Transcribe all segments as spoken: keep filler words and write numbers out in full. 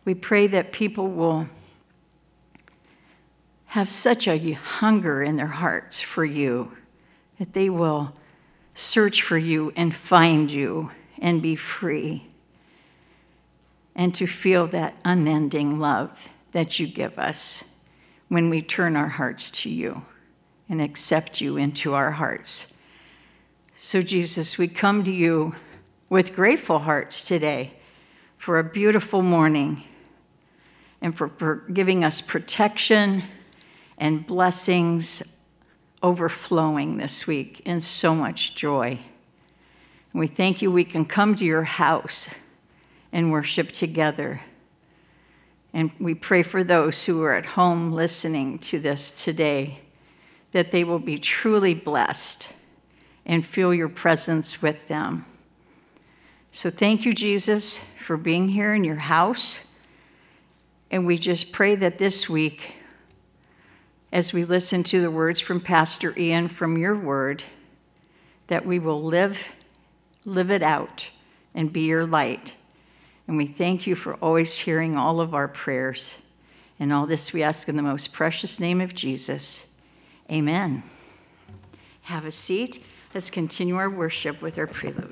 We pray that people will have such a hunger in their hearts for you, that they will search for you and find you and be free, and to feel that unending love that you give us when we turn our hearts to you and accept you into our hearts. So Jesus, we come to you with grateful hearts today for a beautiful morning and for, for giving us protection and blessings overflowing this week and so much joy. And we thank you we can come to your house and worship together. And we pray for those who are at home listening to this today, that they will be truly blessed and feel your presence with them. So thank you, Jesus, for being here in your house. And we just pray that this week, as we listen to the words from Pastor Ian from your word, that we will live, live it out and be your light. And we thank you for always hearing all of our prayers. And all this we ask in the most precious name of Jesus. Amen. Have a seat. Let's continue our worship with our prelude.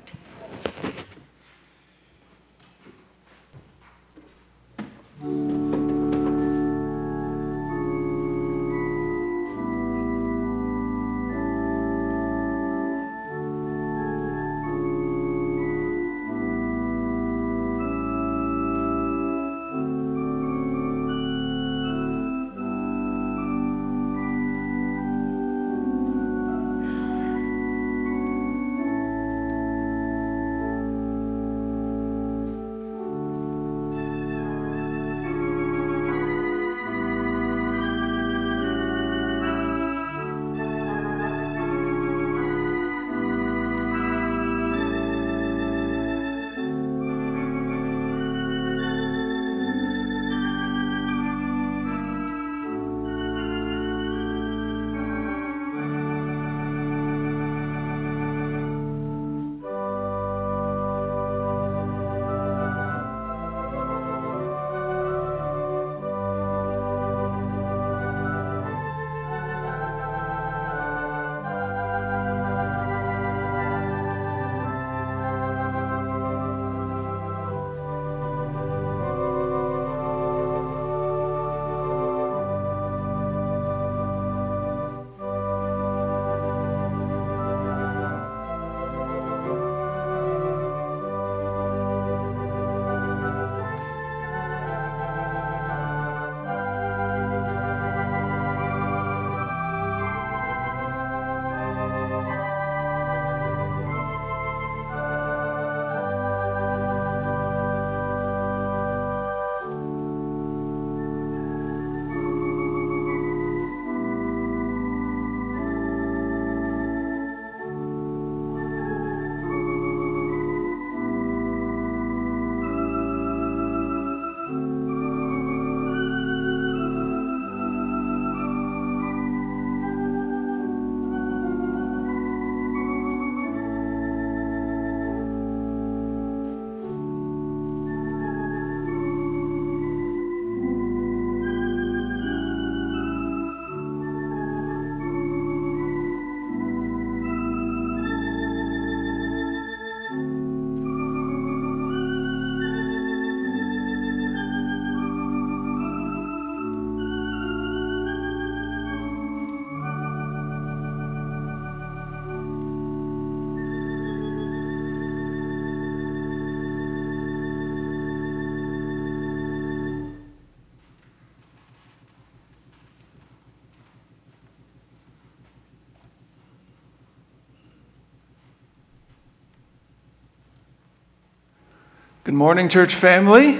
Good morning, church family.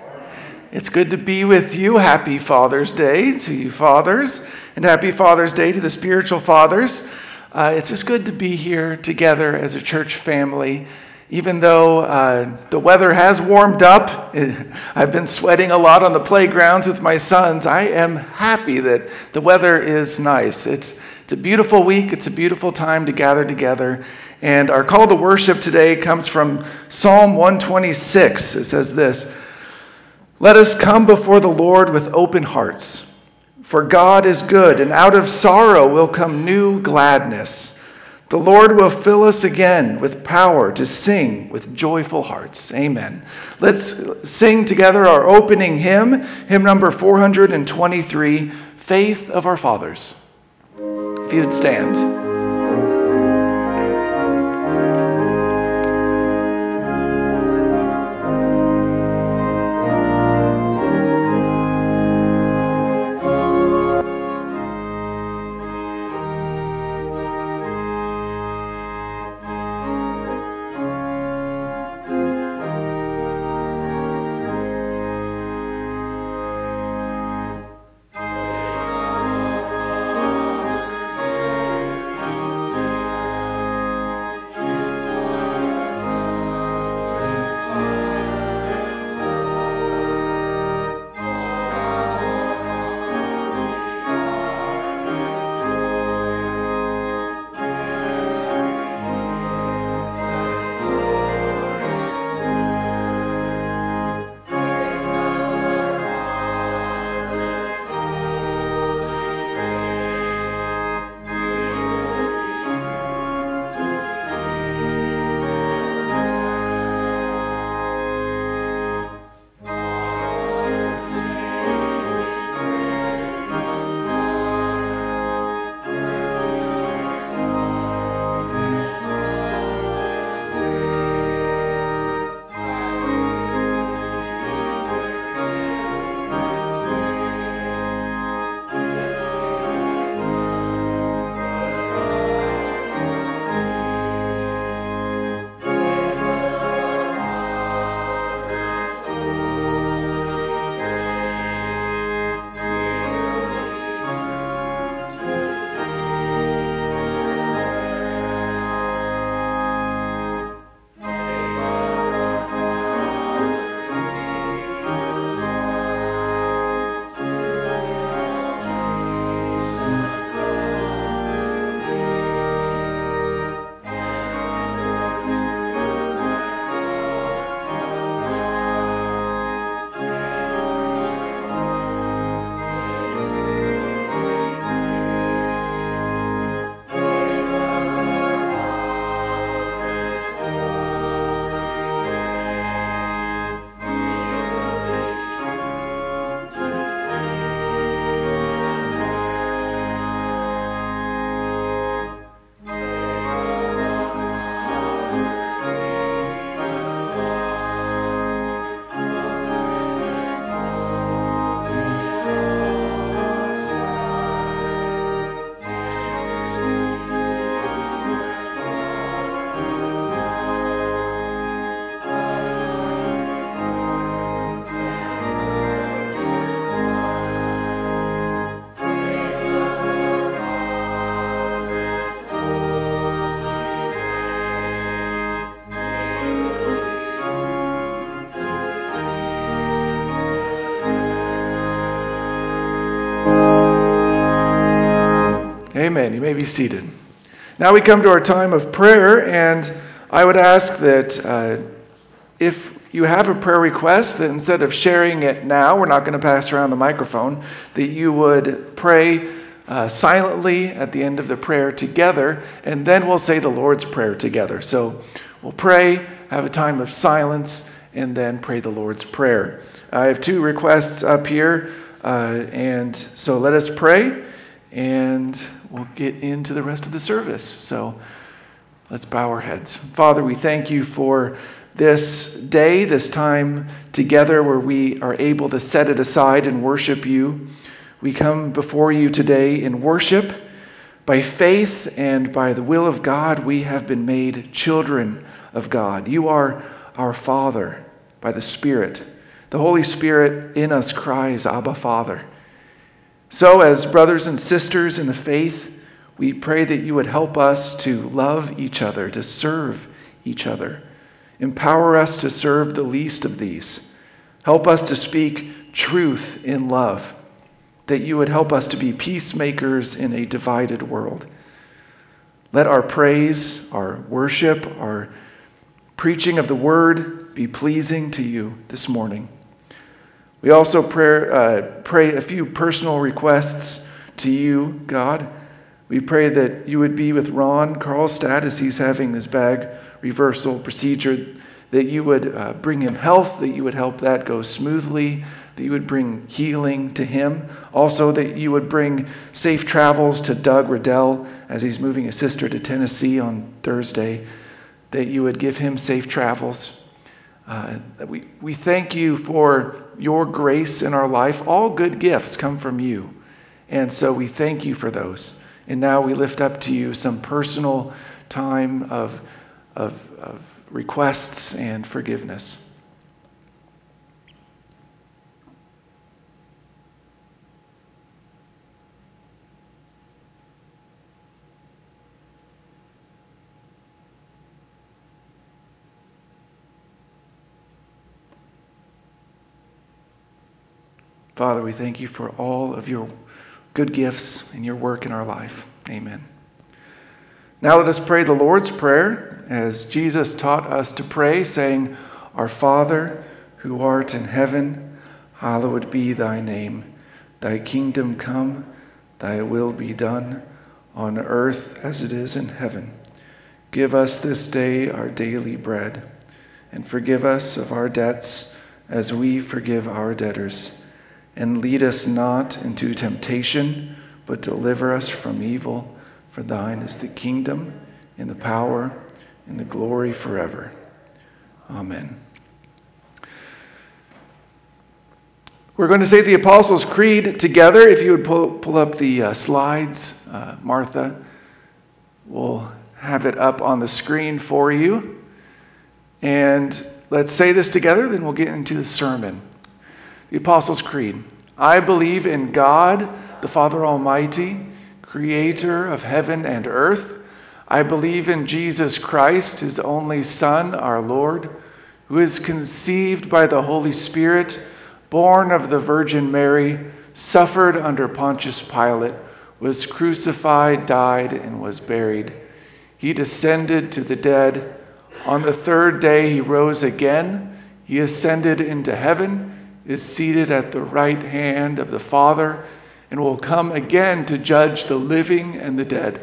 It's good to be with you. Happy Father's Day to you fathers, and happy Father's Day to the spiritual fathers. Uh, it's just good to be here together as a church family. Even though uh, the weather has warmed up, it, I've been sweating a lot on the playgrounds with my sons, I am happy that the weather is nice. It's, it's a beautiful week. It's a beautiful time to gather together. And our call to worship today comes from Psalm one twenty-six. It says this: Let us come before the Lord with open hearts. For God is good, and out of sorrow will come new gladness. The Lord will fill us again with power to sing with joyful hearts. Amen. Let's sing together our opening hymn, hymn number four hundred twenty-three, Faith of Our Fathers. If you would stand. Amen. You may be seated. Now we come to our time of prayer, and I would ask that uh, if you have a prayer request, that instead of sharing it now, we're not going to pass around the microphone, that you would pray uh, silently at the end of the prayer together, and then we'll say the Lord's Prayer together. So we'll pray, have a time of silence, and then pray the Lord's Prayer. I have two requests up here, uh, and so let us pray, and we'll get into the rest of the service. So let's bow our heads. Father, we thank you for this day, this time together where we are able to set it aside and worship you. We come before you today in worship. By faith and by the will of God, we have been made children of God. You are our Father by the Spirit. The Holy Spirit in us cries, Abba, Father. So as brothers and sisters in the faith, we pray that you would help us to love each other, to serve each other. Empower us to serve the least of these. Help us to speak truth in love, that you would help us to be peacemakers in a divided world. Let our praise, our worship, our preaching of the word be pleasing to you this morning. We also pray, uh, pray a few personal requests to you, God. We pray that you would be with Ron Karlstad as he's having this bag reversal procedure, that you would uh, bring him health, that you would help that go smoothly, that you would bring healing to him. Also, that you would bring safe travels to Doug Riddell as he's moving his sister to Tennessee on Thursday, that you would give him safe travels. Uh, we, we thank you for your grace in our life. All good gifts come from you, and so we thank you for those. And now we lift up to you some personal time of, of, of requests and forgiveness. Father, we thank you for all of your good gifts and your work in our life. Amen. Now let us pray the Lord's Prayer as Jesus taught us to pray, saying, Our Father, who art in heaven, hallowed be thy name. Thy kingdom come, thy will be done, on earth as it is in heaven. Give us this day our daily bread, and forgive us of our debts as we forgive our debtors. And lead us not into temptation, but deliver us from evil. For thine is the kingdom, and the power, and the glory forever. Amen. We're going to say the Apostles' Creed together. If you would pull, pull up the uh, slides, uh, Martha, we'll have it up on the screen for you. And let's say this together, then we'll get into the sermon. The Apostles' Creed. I believe in God, the Father Almighty, creator of heaven and earth. I believe in Jesus Christ, his only Son, our Lord, who is conceived by the Holy Spirit, born of the Virgin Mary, suffered under Pontius Pilate, was crucified, died, and was buried. He descended to the dead. On the third day he rose again. He ascended into heaven, is seated at the right hand of the Father, and will come again to judge the living and the dead.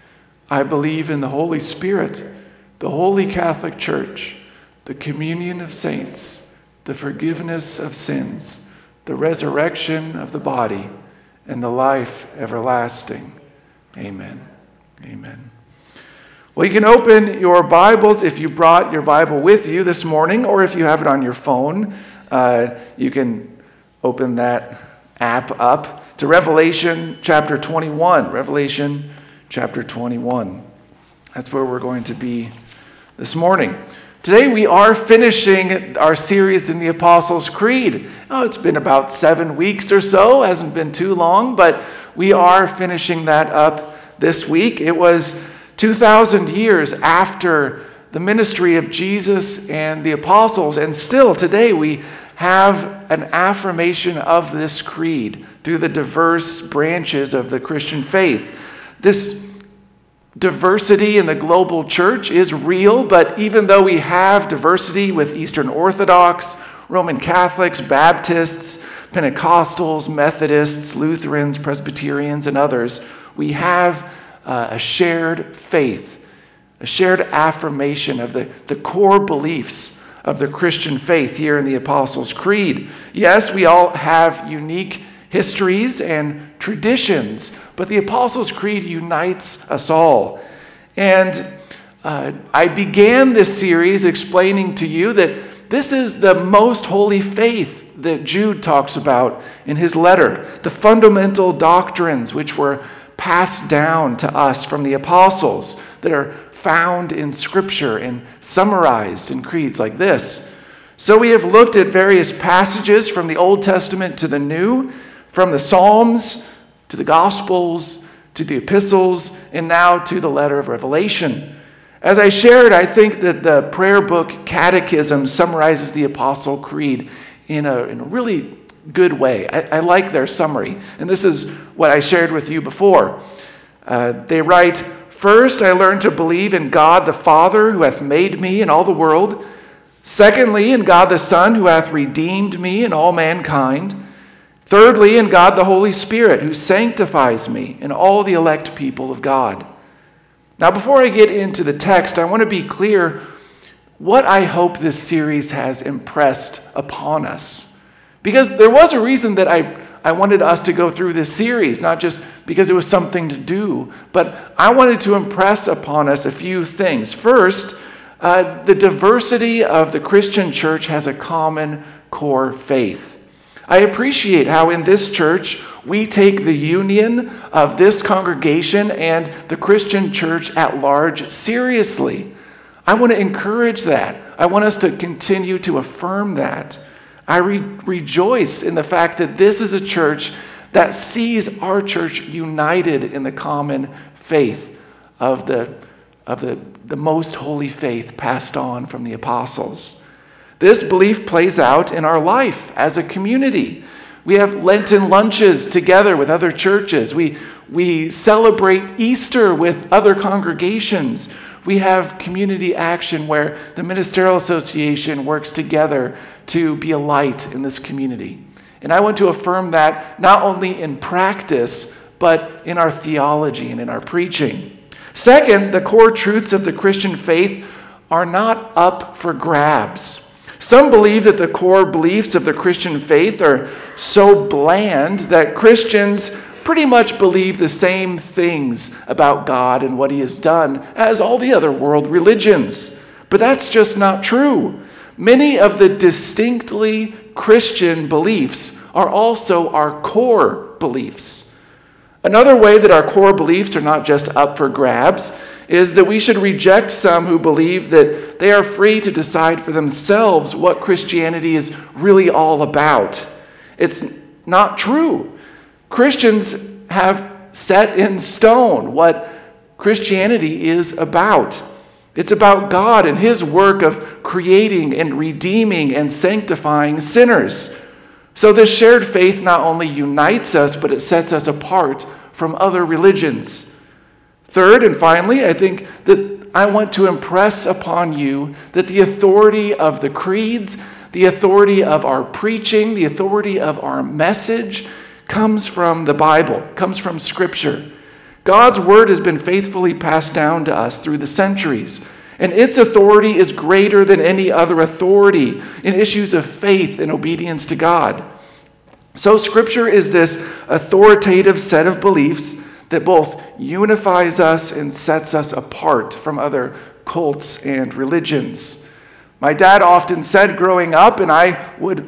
I believe in the Holy Spirit, the Holy Catholic Church, the communion of saints, the forgiveness of sins, the resurrection of the body, and the life everlasting. Amen. Amen. Well, you can open your Bibles if you brought your Bible with you this morning, or if you have it on your phone. Uh, you can open that app up to Revelation chapter twenty-one. Revelation chapter twenty-one. That's where we're going to be this morning. Today we are finishing our series in the Apostles' Creed. Oh, it's been about seven weeks or so. Hasn't been too long, but we are finishing that up this week. It was two thousand years after the ministry of Jesus and the apostles, and still today we have an affirmation of this creed through the diverse branches of the Christian faith. This diversity in the global church is real, but even though we have diversity with Eastern Orthodox, Roman Catholics, Baptists, Pentecostals, Methodists, Lutherans, Presbyterians, and others, we have uh, a shared faith, a shared affirmation of the, the core beliefs of the Christian faith here in the Apostles' Creed. Yes, we all have unique histories and traditions, but the Apostles' Creed unites us all. And uh, I began this series explaining to you that this is the most holy faith that Jude talks about in his letter, the fundamental doctrines which were passed down to us from the apostles that are found in Scripture and summarized in creeds like this. So we have looked at various passages from the Old Testament to the New, from the Psalms to the Gospels to the epistles, and now to the letter of Revelation. As I shared, I think that the prayer book Catechism summarizes the Apostle Creed in a, in a really good way. I, I like their summary, and this is what I shared with you before. Uh, they write, First, I learned to believe in God the Father, who hath made me and all the world. Secondly, in God the Son, who hath redeemed me and all mankind. Thirdly, in God the Holy Spirit, who sanctifies me and all the elect people of God. Now, before I get into the text, I want to be clear what I hope this series has impressed upon us. Because there was a reason that I, I wanted us to go through this series, not just because it was something to do, but I wanted to impress upon us a few things. First, uh, the diversity of the Christian church has a common core faith. I appreciate how in this church we take the union of this congregation and the Christian church at large seriously. I want to encourage that. I want us to continue to affirm that. I re- rejoice in the fact that this is a church that sees our church united in the common faith of the, of the, the most holy faith passed on from the apostles. This belief plays out in our life as a community. We have Lenten lunches together with other churches. We, we celebrate Easter with other congregations. We have community action where the Ministerial Association works together to be a light in this community. And I want to affirm that not only in practice, but in our theology and in our preaching. Second, the core truths of the Christian faith are not up for grabs. Some believe that the core beliefs of the Christian faith are so bland that Christians pretty much believe the same things about God and what he has done as all the other world religions. But that's just not true. Many of the distinctly Christian beliefs are also our core beliefs. Another way that our core beliefs are not just up for grabs is that we should reject some who believe that they are free to decide for themselves what Christianity is really all about. It's not true. Christians have set in stone what Christianity is about. It's about God and his work of creating and redeeming and sanctifying sinners. So this shared faith not only unites us, but it sets us apart from other religions. Third, and finally, I think that I want to impress upon you that the authority of the creeds, the authority of our preaching, the authority of our message comes from the Bible, comes from Scripture. God's word has been faithfully passed down to us through the centuries, and its authority is greater than any other authority in issues of faith and obedience to God. So Scripture is this authoritative set of beliefs that both unifies us and sets us apart from other cults and religions. My dad often said growing up, and I would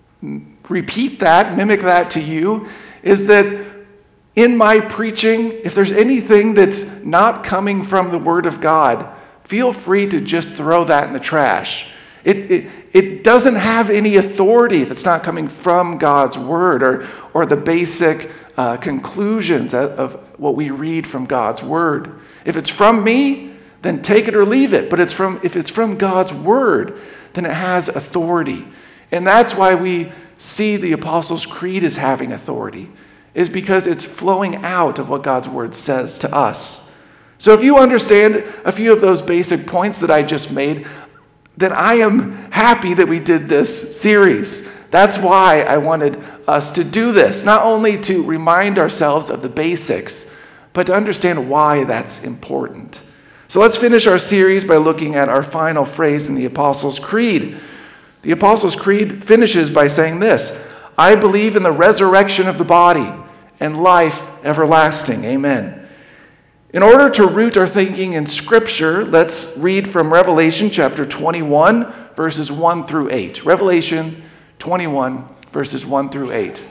repeat that, mimic that to you, is that in my preaching, if there's anything that's not coming from the Word of God, feel free to just throw that in the trash. It, it, it doesn't have any authority if it's not coming from God's Word or, or the basic uh, conclusions of, of what we read from God's Word. If it's from me, then take it or leave it. But it's from if it's from God's Word, then it has authority. And that's why we see the Apostles' Creed as having authority, is because it's flowing out of what God's Word says to us. So if you understand a few of those basic points that I just made, then I am happy that we did this series. That's why I wanted us to do this, not only to remind ourselves of the basics, but to understand why that's important. So let's finish our series by looking at our final phrase in the Apostles' Creed. The Apostles' Creed finishes by saying this: I believe in the resurrection of the body and life everlasting. Amen. In order to root our thinking in Scripture, let's read from Revelation chapter twenty-one, verses one through eight. Revelation twenty-one, verses one through eight.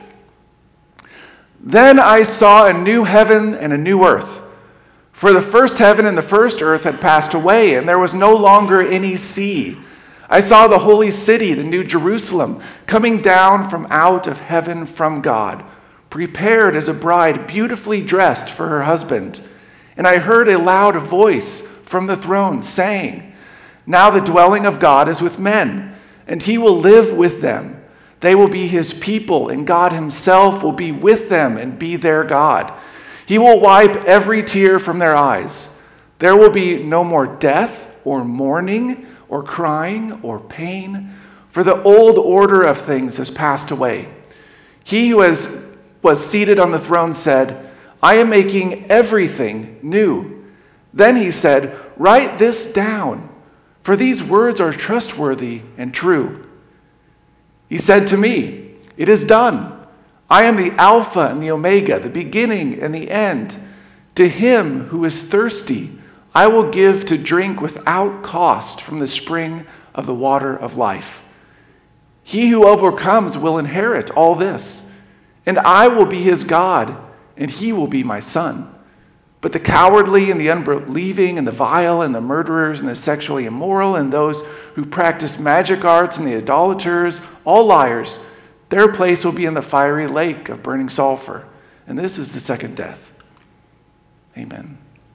Then I saw a new heaven and a new earth. For the first heaven and the first earth had passed away, and there was no longer any sea. I saw the holy city, the new Jerusalem, coming down from out of heaven from God, prepared as a bride beautifully dressed for her husband. And I heard a loud voice from the throne saying, Now the dwelling of God is with men, and he will live with them. They will be his people, and God himself will be with them and be their God. He will wipe every tear from their eyes. There will be no more death or mourning or crying or pain, for the old order of things has passed away. He who has, was seated on the throne said, I am making everything new. Then he said, write this down, for these words are trustworthy and true. He said to me, it is done. I am the Alpha and the Omega, the beginning and the end. To him who is thirsty, I will give to drink without cost from the spring of the water of life. He who overcomes will inherit all this, and I will be his God, and he will be my son. But the cowardly and the unbelieving and the vile and the murderers and the sexually immoral and those who practice magic arts and the idolaters, all liars, their place will be in the fiery lake of burning sulfur. And this is the second death. Amen.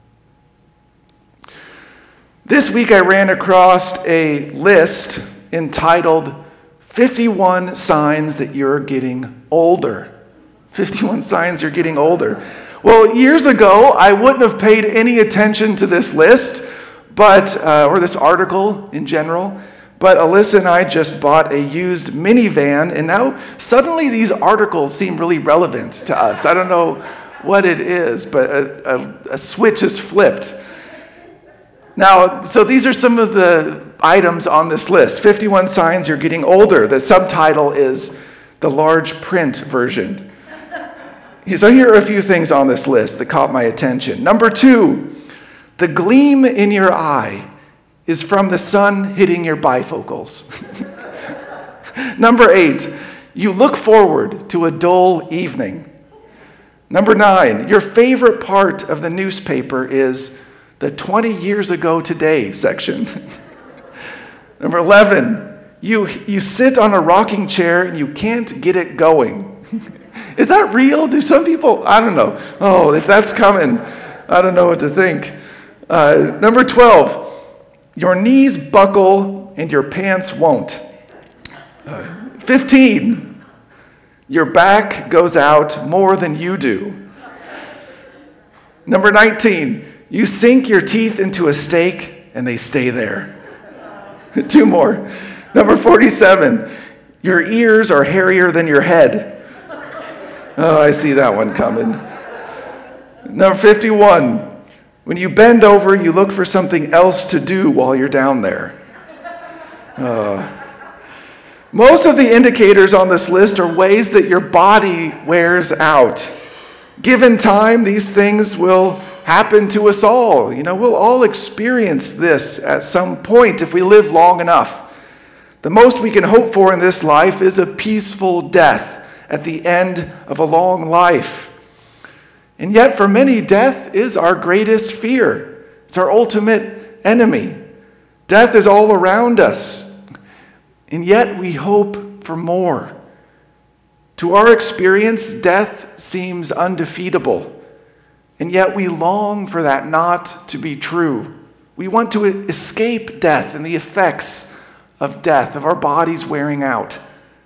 This week I ran across a list entitled fifty-one Signs That You're Getting Older. fifty-one Signs You're Getting Older. Well, years ago, I wouldn't have paid any attention to this list, but uh, or this article in general, but Alyssa and I just bought a used minivan, and now suddenly these articles seem really relevant to us. I don't know what it is, but a, a, a switch is flipped. Now, so these are some of the items on this list. fifty-one Signs You're Getting Older. The subtitle is the large print version. So here are a few things on this list that caught my attention. Number two, the gleam in your eye is from the sun hitting your bifocals. Number eight, you look forward to a dull evening. Number nine, your favorite part of the newspaper is the twenty years ago today section. Number eleven, you, you sit on a rocking chair and you can't get it going. Is that real? Do some people? I don't know. Oh, if that's coming, I don't know what to think. Uh, number twelve, your knees buckle and your pants won't. Uh, fifteen, your back goes out more than you do. Number nineteen, you sink your teeth into a steak and they stay there. Two more. Number forty-seven, your ears are hairier than your head. Oh, I see that one coming. Number fifty-one, when you bend over, you look for something else to do while you're down there. Uh, most of the indicators on this list are ways that your body wears out. Given time, these things will happen to us all. You know, we'll all experience this at some point if we live long enough. The most we can hope for in this life is a peaceful death at the end of a long life. And yet, for many, death is our greatest fear. It's our ultimate enemy. Death is all around us. And yet, we hope for more. To our experience, death seems undefeatable. And yet, we long for that not to be true. We want to escape death and the effects of death, of our bodies wearing out.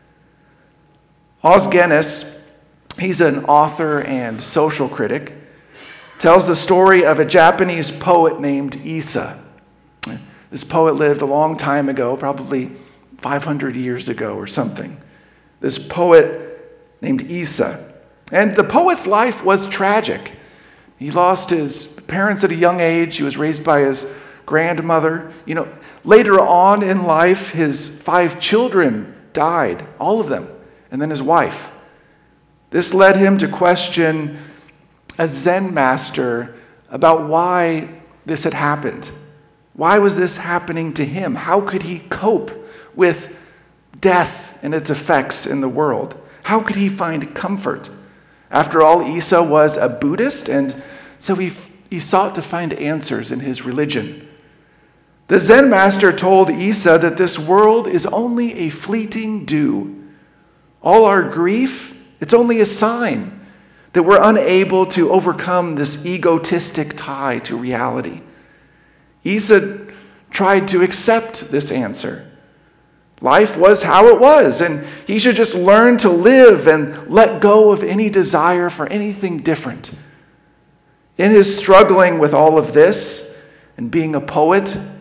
Os Guinness, he's an author and social critic, tells the story of a Japanese poet named Issa. This poet lived a long time ago, probably five hundred years ago or something. This poet named Issa. And the poet's life was tragic. He lost his parents at a young age. He was raised by his grandmother. You know, later on in life, his five children died, all of them. And then his wife. This led him to question a Zen master about why this had happened. Why was this happening to him? How could he cope with death and its effects in the world? How could he find comfort? After all, Issa was a Buddhist, and so he, he sought to find answers in his religion. The Zen master told Issa that this world is only a fleeting dew. All our grief, it's only a sign that we're unable to overcome this egotistic tie to reality. Issa tried to accept this answer. Life was how it was, and he should just learn to live and let go of any desire for anything different. In his struggling with all of this and being a poet,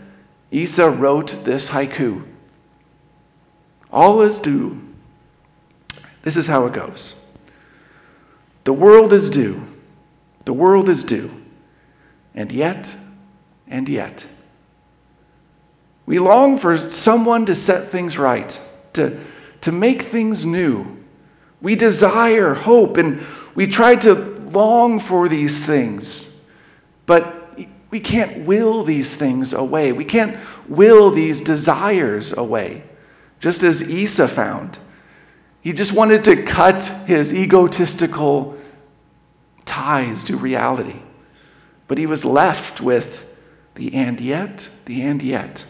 Isa wrote this haiku. All is due. This is how it goes. The world is due. The world is due. And yet, and yet. We long for someone to set things right, to, to make things new. We desire hope, and we try to long for these things, but we can't will these things away. We can't will these desires away, just as Isa found. He just wanted to cut his egotistical ties to reality, but he was left with the and yet, the and yet.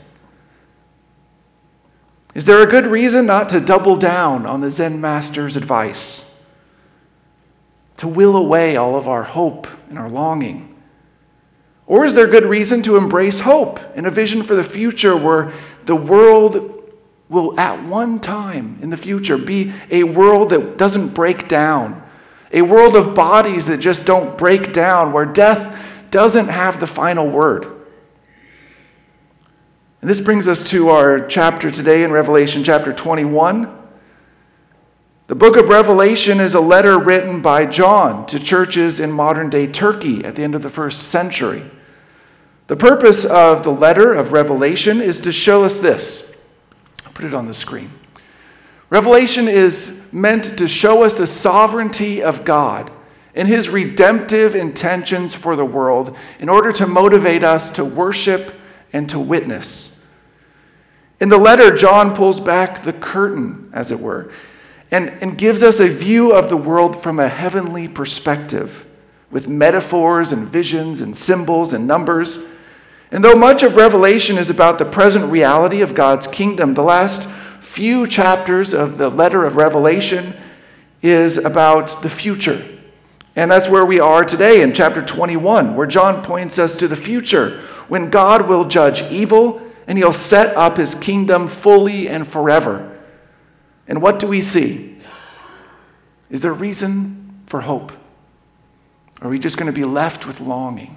Is there a good reason not to double down on the Zen master's advice? To will away all of our hope and our longing? Or is there good reason to embrace hope and a vision for the future where the world will at one time in the future be a world that doesn't break down, a world of bodies that just don't break down, where death doesn't have the final word? And this brings us to our chapter today in Revelation chapter twenty-one. The book of Revelation is a letter written by John to churches in modern-day Turkey at the end of the first century. The purpose of the letter of Revelation is to show us this. I'll put it on the screen. Revelation is meant to show us the sovereignty of God and his redemptive intentions for the world in order to motivate us to worship and to witness. In the letter, John pulls back the curtain, as it were, and, and gives us a view of the world from a heavenly perspective, with metaphors and visions and symbols and numbers. And though much of Revelation is about the present reality of God's kingdom, the last few chapters of the letter of Revelation is about the future. And that's where we are today in chapter twenty-one, where John points us to the future, when God will judge evil and he'll set up his kingdom fully and forever. And what do we see? Is there reason for hope? Or are we just going to be left with longing?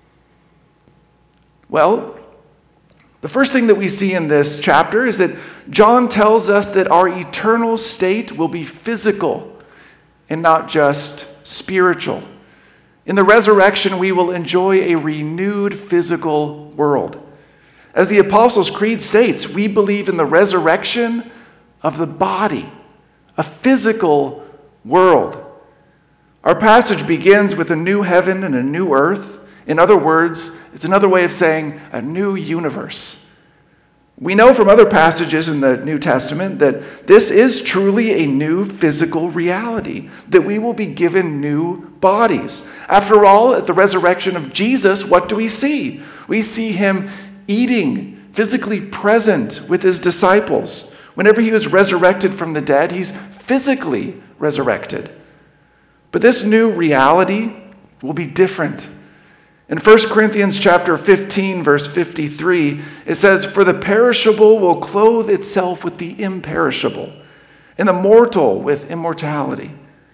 Well, the first thing that we see in this chapter is that John tells us that our eternal state will be physical and not just spiritual. In the resurrection, we will enjoy a renewed physical world. As the Apostles' Creed states, we believe in the resurrection of the body, a physical world. Our passage begins with a new heaven and a new earth. In other words, it's another way of saying a new universe. We know from other passages in the New Testament that this is truly a new physical reality, that we will be given new bodies. After all, at the resurrection of Jesus, what do we see? We see him eating, physically present with his disciples. Whenever he was resurrected from the dead, he's physically resurrected. But this new reality will be different. In First Corinthians chapter fifteen, verse fifty-three, it says, "For the perishable will clothe itself with the imperishable, and the mortal with immortality."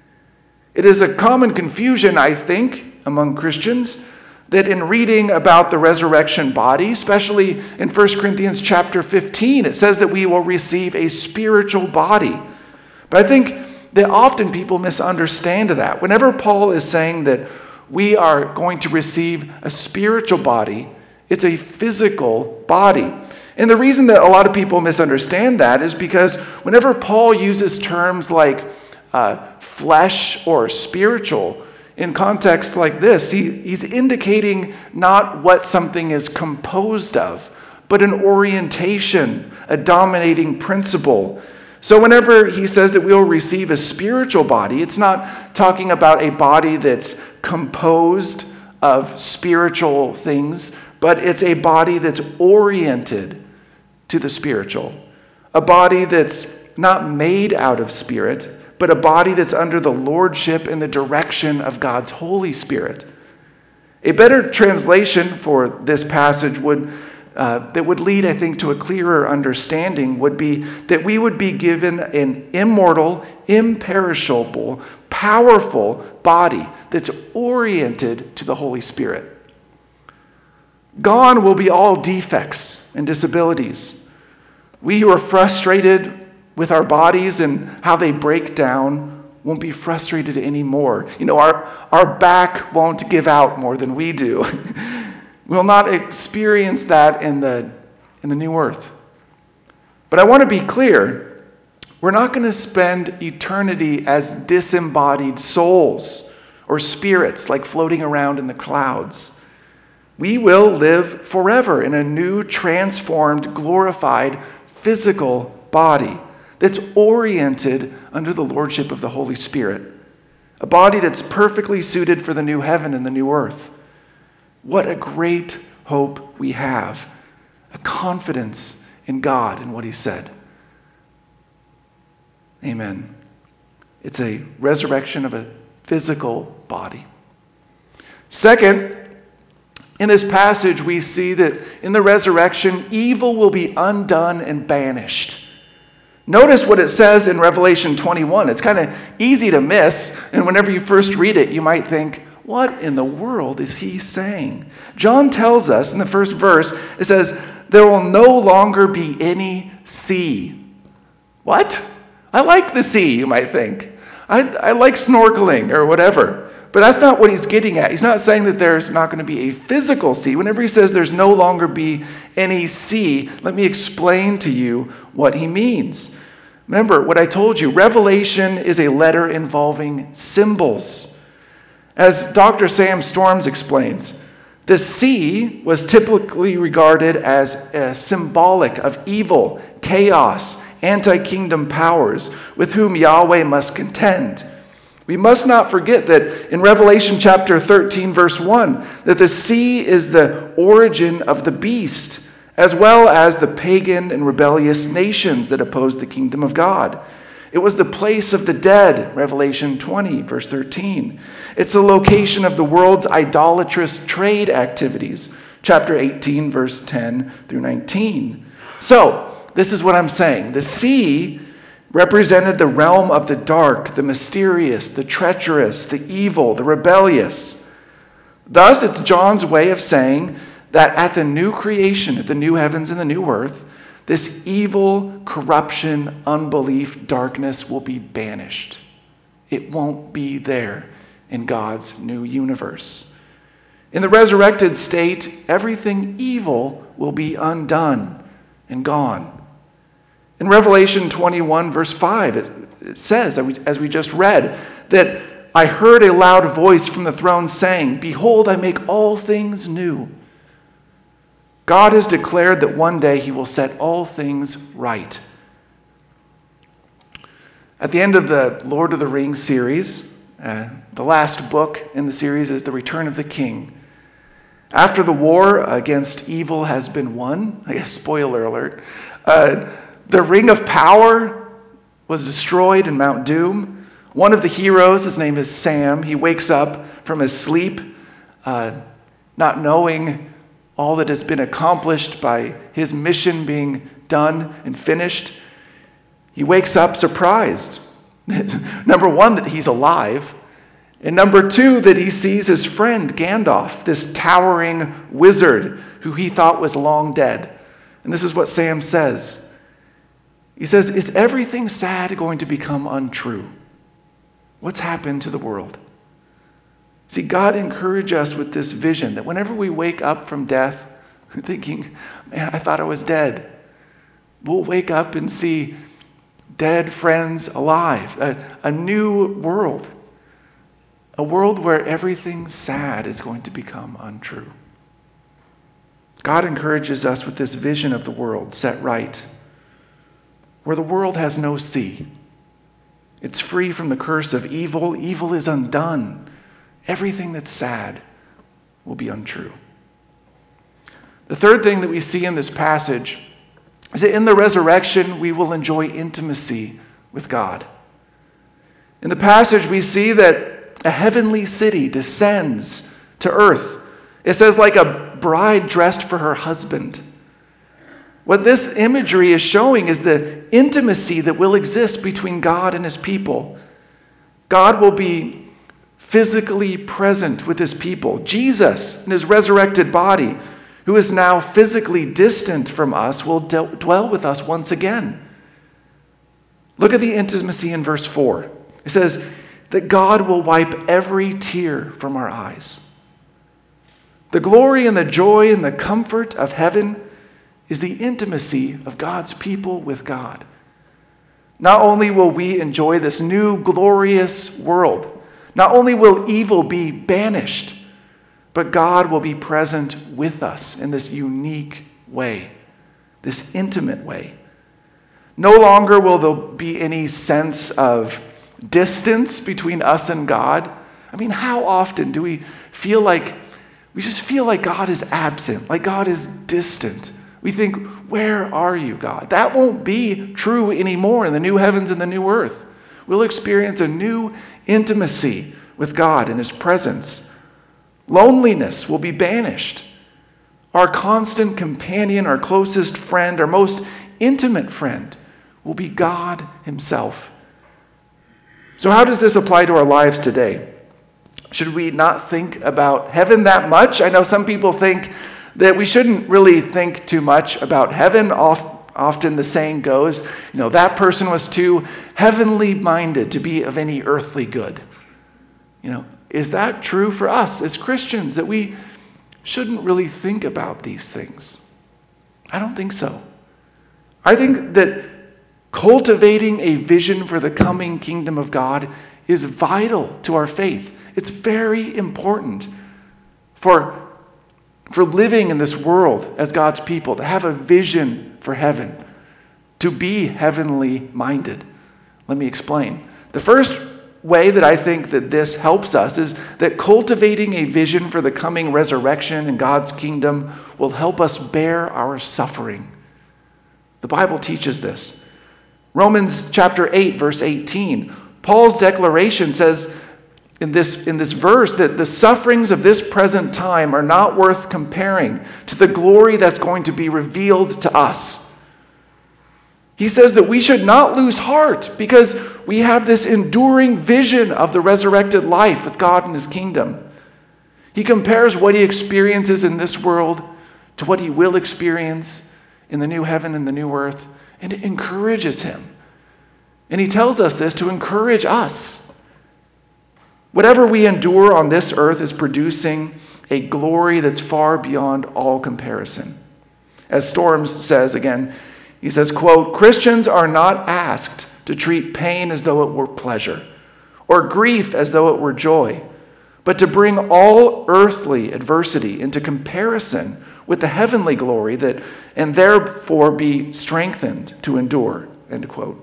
It is a common confusion, I think, among Christians, that in reading about the resurrection body, especially in First Corinthians chapter fifteen, it says that we will receive a spiritual body. But I think that often people misunderstand that. Whenever Paul is saying that we are going to receive a spiritual body, it's a physical body. And the reason that a lot of people misunderstand that is because whenever Paul uses terms like uh, flesh or spiritual, in contexts like this, he, he's indicating not what something is composed of, but an orientation, a dominating principle. So whenever he says that we'll receive a spiritual body, it's not talking about a body that's composed of spiritual things, but it's a body that's oriented to the spiritual. A body that's not made out of spirit, but a body that's under the lordship and the direction of God's Holy Spirit. A better translation for this passage would uh, that would lead, I think, to a clearer understanding would be that we would be given an immortal, imperishable, powerful body that's oriented to the Holy Spirit. Gone will be all defects and disabilities. We who are frustrated with our bodies and how they break down won't be frustrated anymore. You know, our, our back won't give out more than we do. We'll not experience that in the, in the new earth. But I want to be clear, we're not going to spend eternity as disembodied souls or spirits like floating around in the clouds. We will live forever in a new, transformed, glorified, physical body that's oriented under the lordship of the Holy Spirit. A body that's perfectly suited for the new heaven and the new earth. What a great hope we have. A confidence in God and what he said. Amen. It's a resurrection of a physical body. Second, in this passage we see that in the resurrection, evil will be undone and banished. Notice what it says in Revelation twenty-one. It's kind of easy to miss, and whenever you first read it, you might think, what in the world is he saying? John tells us in the first verse, it says, there will no longer be any sea. What? I like the sea, you might think. I, I like snorkeling or whatever. But that's not what he's getting at. He's not saying that there's not going to be a physical sea. Whenever he says there's no longer be any sea, let me explain to you what he means. Remember what I told you, Revelation is a letter involving symbols. As Doctor Sam Storms explains, the sea was typically regarded as a symbolic of evil, chaos, anti-kingdom powers with whom Yahweh must contend. We must not forget that in Revelation chapter thirteen, verse one, that the sea is the origin of the beast, as well as the pagan and rebellious nations that opposed the kingdom of God. It was the place of the dead, Revelation twenty, verse thirteen. It's the location of the world's idolatrous trade activities, chapter eighteen, verse ten through nineteen. So, this is what I'm saying. The sea represented the realm of the dark, the mysterious, the treacherous, the evil, the rebellious. Thus, it's John's way of saying that at the new creation, at the new heavens and the new earth, this evil, corruption, unbelief, darkness will be banished. It won't be there in God's new universe. In the resurrected state, everything evil will be undone and gone. In Revelation twenty-one, verse five, it, it says, as we just read, that I heard a loud voice from the throne saying, behold, I make all things new. God has declared that one day he will set all things right. At the end of the Lord of the Rings series, uh, the last book in the series is The Return of the King. After the war against evil has been won, I guess spoiler alert, uh, the Ring of Power was destroyed in Mount Doom. One of the heroes, his name is Sam, he wakes up from his sleep, uh, not knowing all that has been accomplished by his mission being done and finished. He wakes up surprised. Number one, that he's alive. And number two, that he sees his friend Gandalf, this towering wizard who he thought was long dead. And this is what Sam says. He says, is everything sad going to become untrue? What's happened to the world? See, God encouraged us with this vision that whenever we wake up from death, thinking, man, I thought I was dead, we'll wake up and see dead friends alive, a, a new world, a world where everything sad is going to become untrue. God encourages us with this vision of the world set right, where the world has no sea. It's free from the curse of evil. Evil is undone. Everything that's sad will be untrue. The third thing that we see in this passage is that in the resurrection, we will enjoy intimacy with God. In the passage, we see that a heavenly city descends to earth. It says, like a bride dressed for her husband. What this imagery is showing is the intimacy that will exist between God and his people. God will be physically present with his people. Jesus, in his resurrected body, who is now physically distant from us, will d- dwell with us once again. Look at the intimacy in verse four. It says that God will wipe every tear from our eyes. The glory and the joy and the comfort of heaven is the intimacy of God's people with God. Not only will we enjoy this new glorious world, not only will evil be banished, but God will be present with us in this unique way, this intimate way. No longer will there be any sense of distance between us and God. I mean, how often do we feel like, we just feel like God is absent, like God is distant? We think, where are you, God? That won't be true anymore in the new heavens and the new earth. We'll experience a new intimacy with God in his presence. Loneliness will be banished. Our constant companion, our closest friend, our most intimate friend will be God himself. So how does this apply to our lives today? Should we not think about heaven that much? I know some people think that we shouldn't really think too much about heaven. Often the saying goes, you know, that person was too heavenly minded to be of any earthly good. You know, is that true for us as Christians, that we shouldn't really think about these things? I don't think so. I think that cultivating a vision for the coming kingdom of God is vital to our faith. It's very important for for living in this world as God's people, to have a vision for heaven, to be heavenly minded. Let me explain. The first way that I think that this helps us is that cultivating a vision for the coming resurrection in God's kingdom will help us bear our suffering. The Bible teaches this. Romans chapter eight, verse eighteen, Paul's declaration says, In this, in this verse, that the sufferings of this present time are not worth comparing to the glory that's going to be revealed to us. He says that we should not lose heart because we have this enduring vision of the resurrected life with God and his kingdom. He compares what he experiences in this world to what he will experience in the new heaven and the new earth, and it encourages him. And he tells us this to encourage us. Whatever we endure on this earth is producing a glory that's far beyond all comparison. As Storms says again, he says, quote, Christians are not asked to treat pain as though it were pleasure, or grief as though it were joy, but to bring all earthly adversity into comparison with the heavenly glory that, and therefore be strengthened to endure, end quote.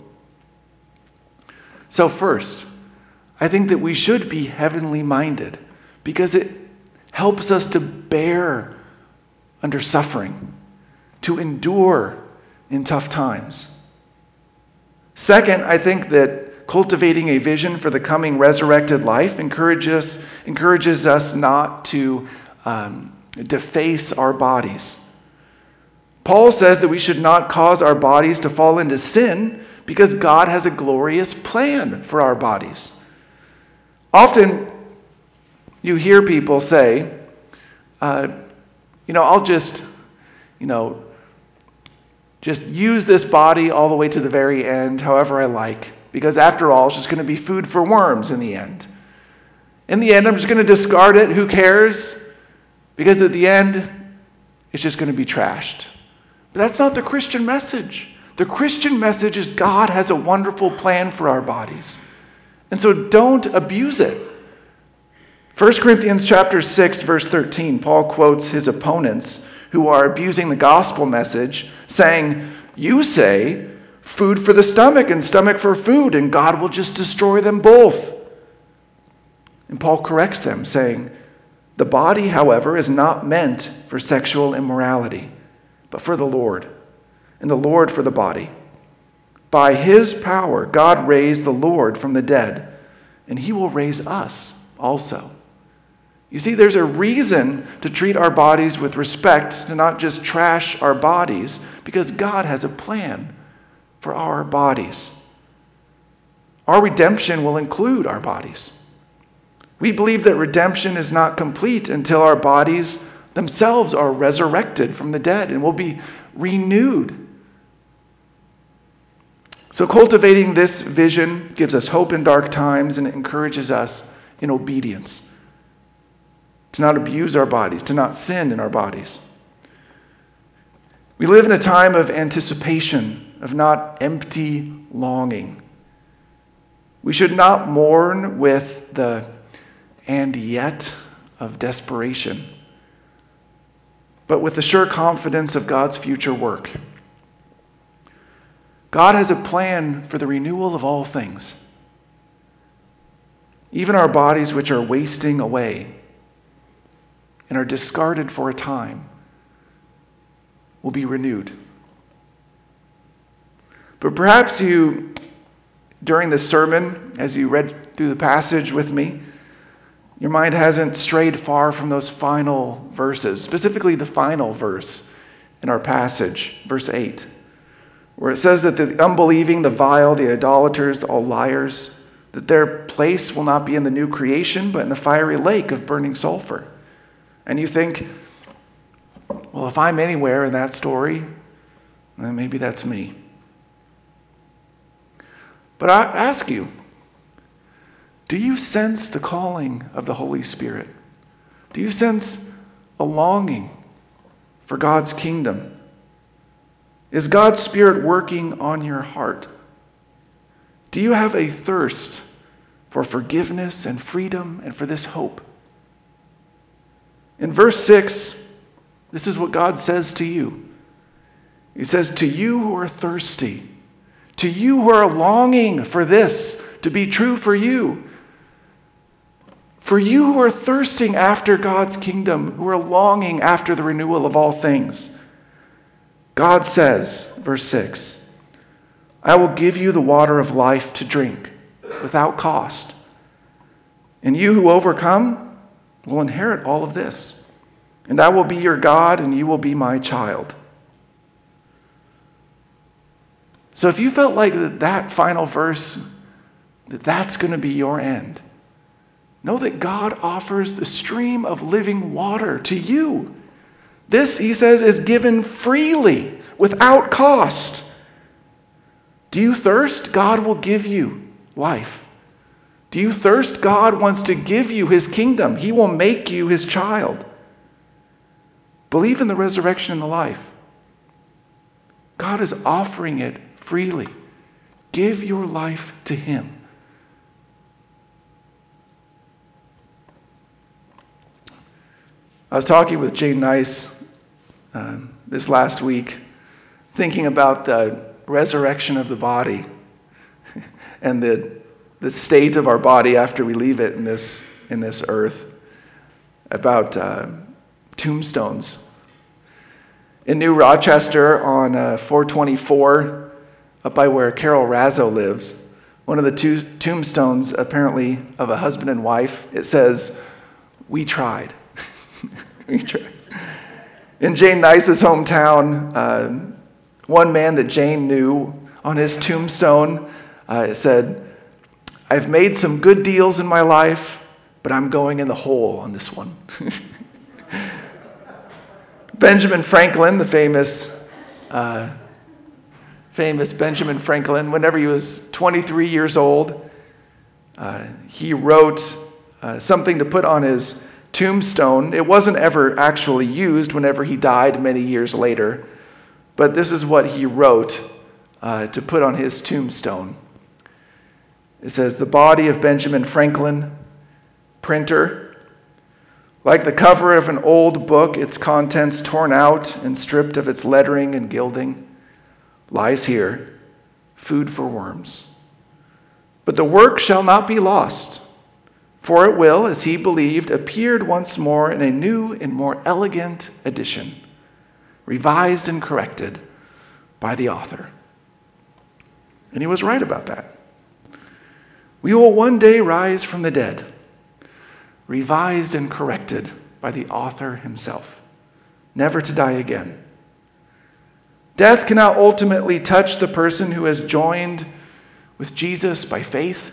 So first, I think that we should be heavenly minded because it helps us to bear under suffering, to endure in tough times. Second, I think that cultivating a vision for the coming resurrected life encourages, encourages us not to um, deface our bodies. Paul says that we should not cause our bodies to fall into sin because God has a glorious plan for our bodies. Often, you hear people say, uh, you know, I'll just, you know, just use this body all the way to the very end, however I like, because after all, it's just going to be food for worms in the end. In the end, I'm just going to discard it. Who cares? Because at the end, it's just going to be trashed. But that's not the Christian message. The Christian message is God has a wonderful plan for our bodies. And so don't abuse it. First Corinthians chapter six, verse thirteen, Paul quotes his opponents who are abusing the gospel message, saying, you say, food for the stomach and stomach for food, and God will just destroy them both. And Paul corrects them, saying, the body, however, is not meant for sexual immorality, but for the Lord, and the Lord for the body. By his power, God raised the Lord from the dead, and he will raise us also. You see, there's a reason to treat our bodies with respect, to not just trash our bodies, because God has a plan for our bodies. Our redemption will include our bodies. We believe that redemption is not complete until our bodies themselves are resurrected from the dead and will be renewed. So cultivating this vision gives us hope in dark times, and it encourages us in obedience, to not abuse our bodies, to not sin in our bodies. We live in a time of anticipation, of not empty longing. We should not mourn with the and yet of desperation, but with the sure confidence of God's future work. God has a plan for the renewal of all things. Even our bodies, which are wasting away and are discarded for a time, will be renewed. But perhaps you, during this sermon, as you read through the passage with me, your mind hasn't strayed far from those final verses, specifically the final verse in our passage, verse eight, where it says that the unbelieving, the vile, the idolaters, the all liars, that their place will not be in the new creation, but in the fiery lake of burning sulfur. And you think, well, if I'm anywhere in that story, then maybe that's me. But I ask you, do you sense the calling of the Holy Spirit? Do you sense a longing for God's kingdom? Is God's Spirit working on your heart? Do you have a thirst for forgiveness and freedom and for this hope? In verse six, this is what God says to you. He says, to you who are thirsty, to you who are longing for this to be true for you, for you who are thirsting after God's kingdom, who are longing after the renewal of all things, God says, verse six, I will give you the water of life to drink without cost. And you who overcome will inherit all of this. And I will be your God, and you will be my child. So if you felt like that, that final verse, that that's going to be your end, know that God offers the stream of living water to you. This, he says, is given freely, without cost. Do you thirst? God will give you life. Do you thirst? God wants to give you his kingdom. He will make you his child. Believe in the resurrection and the life. God is offering it freely. Give your life to him. I was talking with Jane Nice uh, this last week, thinking about the resurrection of the body and the, the state of our body after we leave it in this, in this earth, about uh, tombstones. In New Rochester on uh, four twenty-four, up by where Carol Razzo lives, one of the two tombstones, apparently of a husband and wife, it says, we tried. we tried. In Jane Nice's hometown, uh, one man that Jane knew, on his tombstone, uh, it said, I've made some good deals in my life, but I'm going in the hole on this one. Benjamin Franklin, the famous, uh, famous Benjamin Franklin, whenever he was twenty-three years old, uh, he wrote uh, something to put on his tombstone. It wasn't ever actually used whenever he died many years later, but this is what he wrote uh, to put on his tombstone. It says, the body of Benjamin Franklin, printer, like the cover of an old book, its contents torn out and stripped of its lettering and gilding, lies here, food for worms. But the work shall not be lost, for it will, as he believed, appeared once more in a new and more elegant edition, revised and corrected by the author. And he was right about that. We will one day rise from the dead, revised and corrected by the author himself, never to die again. Death cannot ultimately touch the person who has joined with Jesus by faith.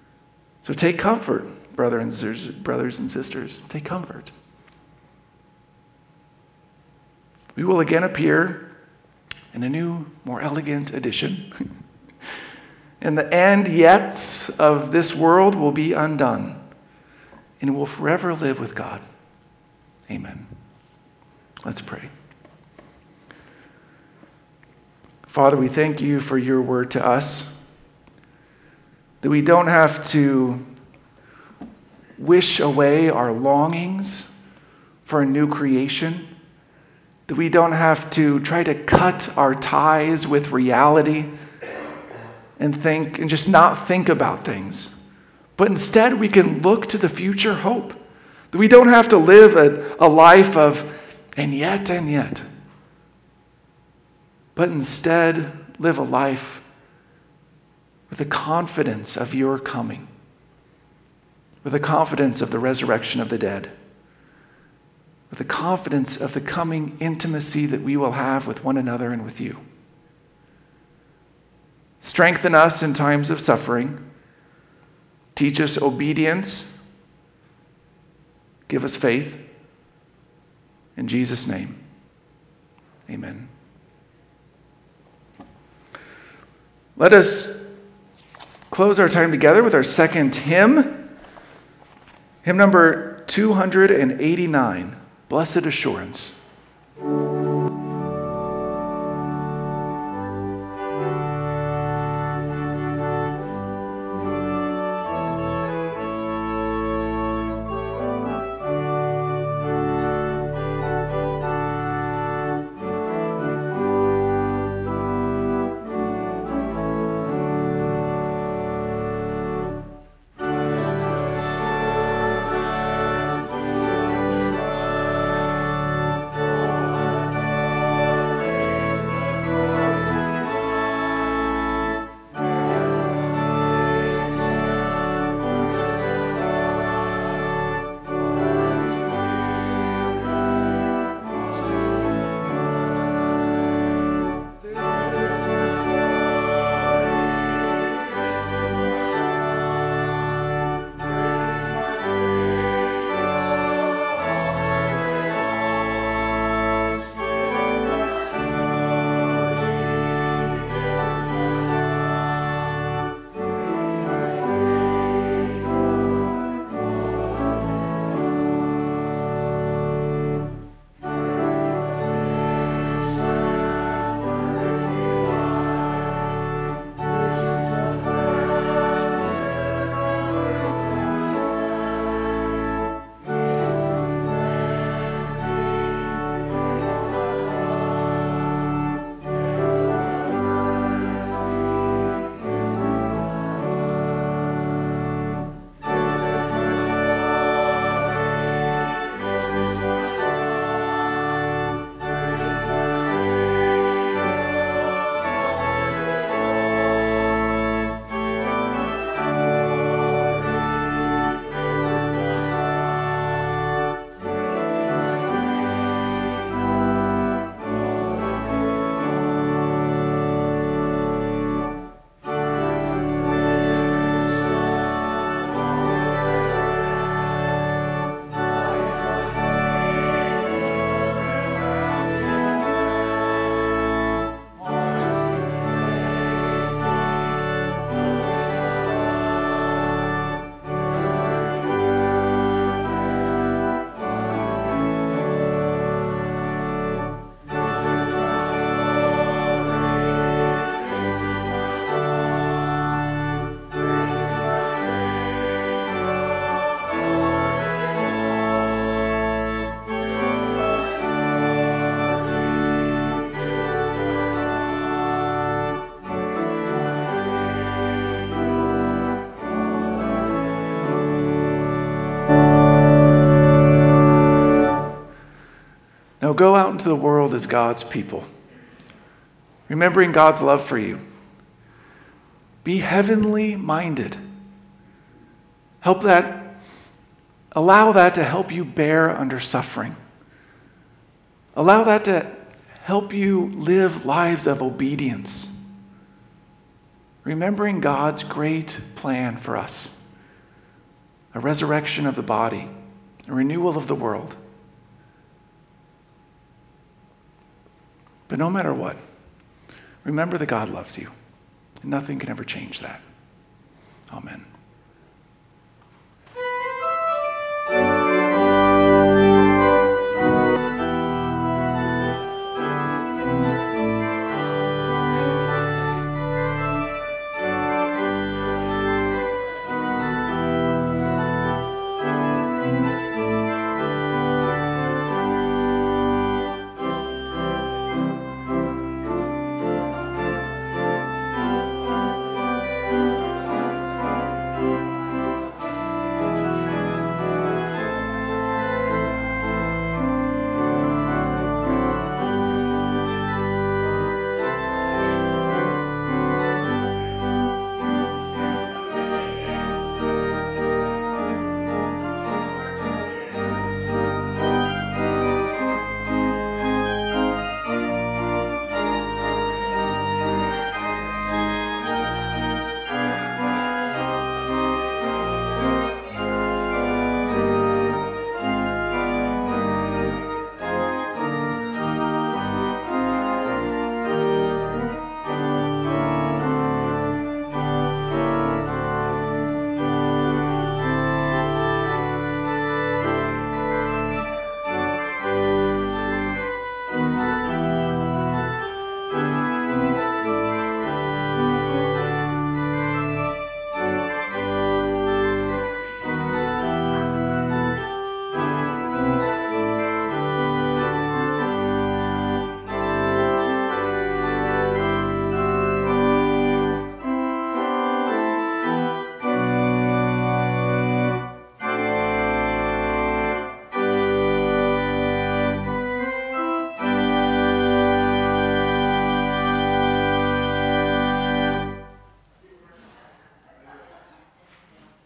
So take comfort, brother and sisters, brothers and sisters. Take comfort. we will again appear in a new, more elegant edition. And the and yets of this world will be undone, and we'll forever live with God. Amen. Let's pray. Father, we thank you for your word to us, that we don't have to wish away our longings for a new creation, that we don't have to try to cut our ties with reality and think and just not think about things. But instead, we can look to the future hope. That we don't have to live a, a life of and yet and yet. But instead, live a life with the confidence of your coming. With the confidence of the resurrection of the dead. With the confidence of the coming intimacy that we will have with one another and with you. Strengthen us in times of suffering. Teach us obedience. Give us faith. In Jesus' name, amen. Let us close our time together with our second hymn. Hymn number two eighty-nine, Blessed Assurance. Now go out into the world as God's people, remembering God's love for you. Be heavenly minded. Help that, allow that to help you bear under suffering. Allow that to help you live lives of obedience. Remembering God's great plan for us. A resurrection of the body, a renewal of the world. But no matter what, remember that God loves you. And nothing can ever change that. Amen.